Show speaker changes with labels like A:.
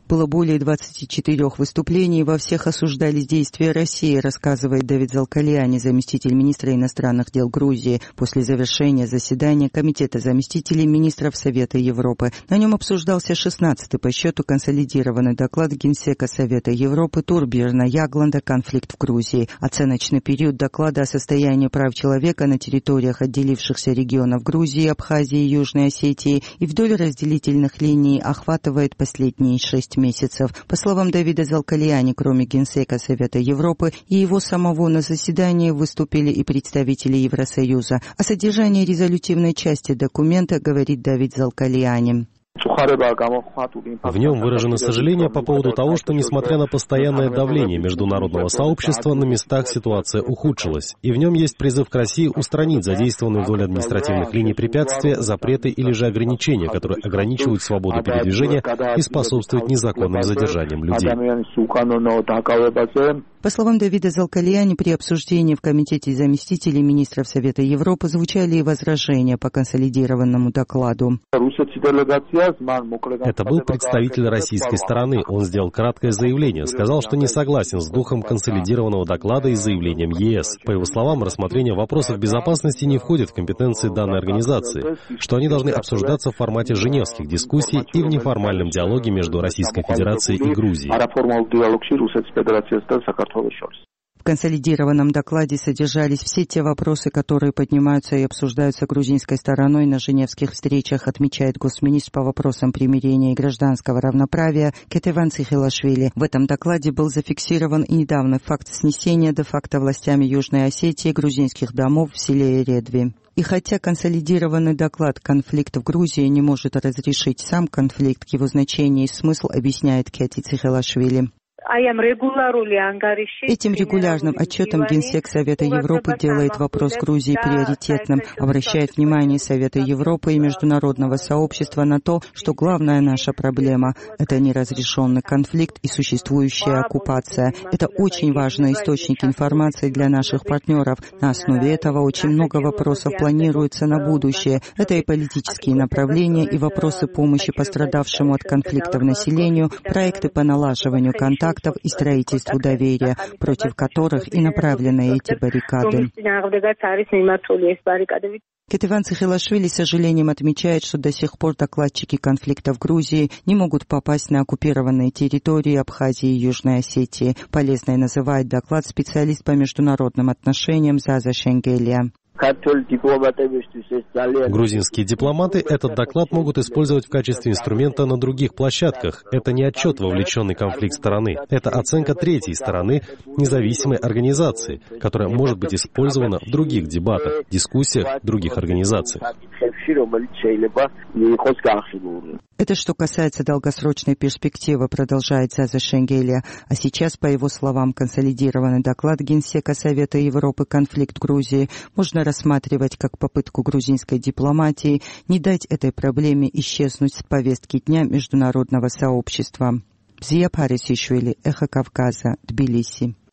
A: Было более 24 выступлений, во всех осуждались действия России, рассказывает Давид Залкалиани, заместитель министра иностранных дел Грузии, после завершения заседания Комитета заместителей министров Совета Европы. На нем обсуждался 16-й по счету консолидированный доклад Генсека Совета Европы Турбирна Ягланда «Конфликт в Грузии». Оценочный период доклада о состоянии прав человека на территориях отделившихся регионов Грузии, Абхазии и Южной Осетии и вдоль разделительных линий охватывает последние 6 месяцев. По словам Давида Залкалиани, кроме Генсека Совета Европы и его самого, на заседании выступили и представители Евросоюза. О содержании резолютивной части документа говорит Давид Залкалиани.
B: В нем выражено сожаление по поводу того, что, несмотря на постоянное давление международного сообщества, на местах ситуация ухудшилась. И в нем есть призыв к России устранить задействованные вдоль административных линий препятствия, запреты или же ограничения, которые ограничивают свободу передвижения и способствуют незаконным задержаниям людей.
A: По словам Давида Залкалиани, при обсуждении в Комитете заместителей министров Совета Европы звучали и возражения по консолидированному докладу.
B: Это был представитель российской стороны. Он сделал краткое заявление, сказал, что не согласен с духом консолидированного доклада и заявлением ЕС. По его словам, рассмотрение вопросов безопасности не входит в компетенции данной организации, что они должны обсуждаться в формате женевских дискуссий и в неформальном диалоге между Российской Федерацией и Грузией.
A: В консолидированном докладе содержались все те вопросы, которые поднимаются и обсуждаются грузинской стороной на женевских встречах, отмечает госминистр по вопросам примирения и гражданского равноправия Кетеван Цихилашвили. В этом докладе был зафиксирован и недавний факт снесения де-факто властями Южной Осетии грузинских домов в селе Эредви. И хотя консолидированный доклад «Конфликт в Грузии» не может разрешить сам конфликт, его значение и смысл объясняет Кети Цихилашвили. Этим регулярным отчетом Генсек Совета Европы делает вопрос Грузии приоритетным, обращает внимание Совета Европы и международного сообщества на то, что главная наша проблема – это неразрешенный конфликт и существующая оккупация. Это очень важный источник информации для наших партнеров. На основе этого очень много вопросов планируется на будущее. Это и политические направления, и вопросы помощи пострадавшему от конфликтов населению, проекты по налаживанию контактов и строительству доверия, против которых и направлены эти баррикады. Кетеван Цихилашвили с сожалением отмечает, что до сих пор докладчики конфликта в Грузии не могут попасть на оккупированные территории Абхазии и Южной Осетии. Полезной называет доклад специалист по международным отношениям Заза Шенгелия.
B: Грузинские дипломаты этот доклад могут использовать в качестве инструмента на других площадках. Это не отчет вовлеченный конфликт стороны. Это оценка третьей стороны, независимой организации, которая может быть использована в других дебатах, дискуссиях других организаций.
A: Это что касается долгосрочной перспективы, продолжает Заза Шенгелия. А сейчас, по его словам, консолидированный доклад Генсека Совета Европы «Конфликт в Грузии» можно рассматривать как попытку грузинской дипломатии не дать этой проблеме исчезнуть с повестки дня международного сообщества. Зия Парисишвили, Эхо Кавказа, Тбилиси.